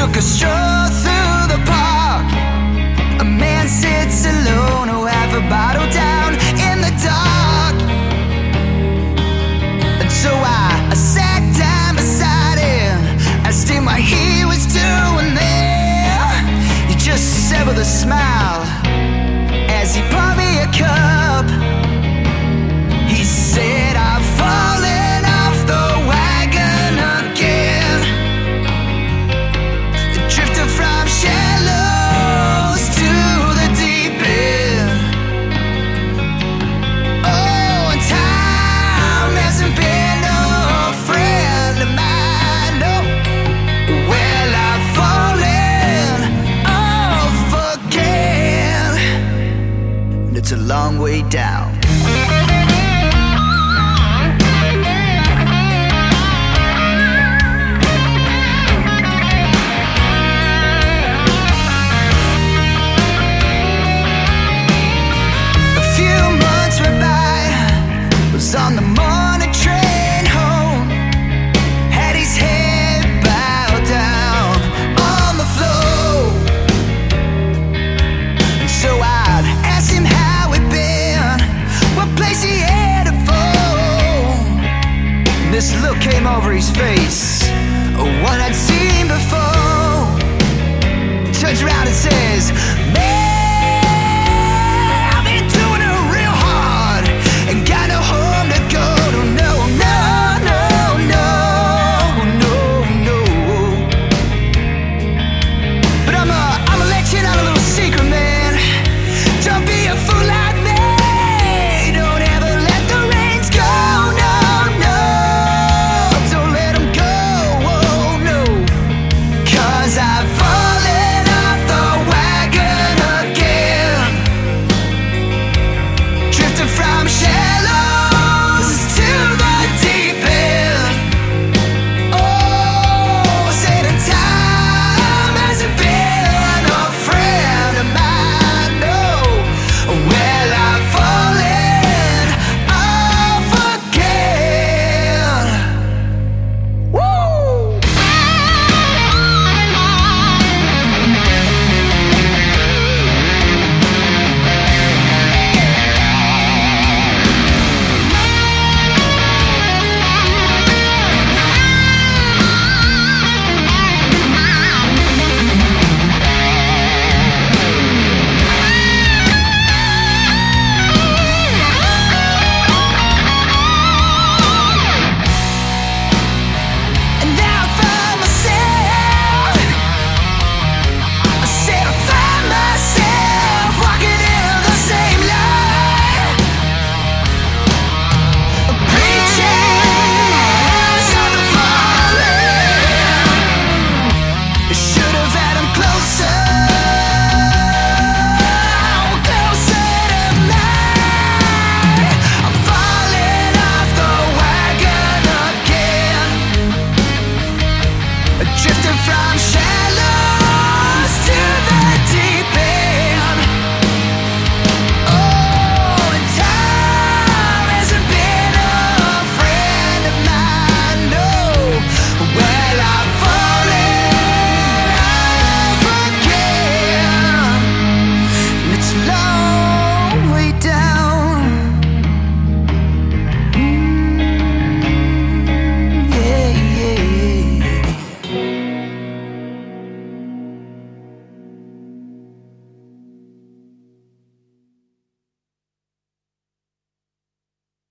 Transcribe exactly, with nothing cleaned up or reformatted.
took a stroll through the park. A man sits alone, who have a bottle down in the dark. And so I, I sat down beside him, asked him what he was doing there. He just said with a smile, as he poured me a cup, he said, I've fallen off the wagon again, drifting from shallows to the deep end. Oh, and time hasn't been no friend of mine, no. Well, I've fallen off again, and it's a long way down.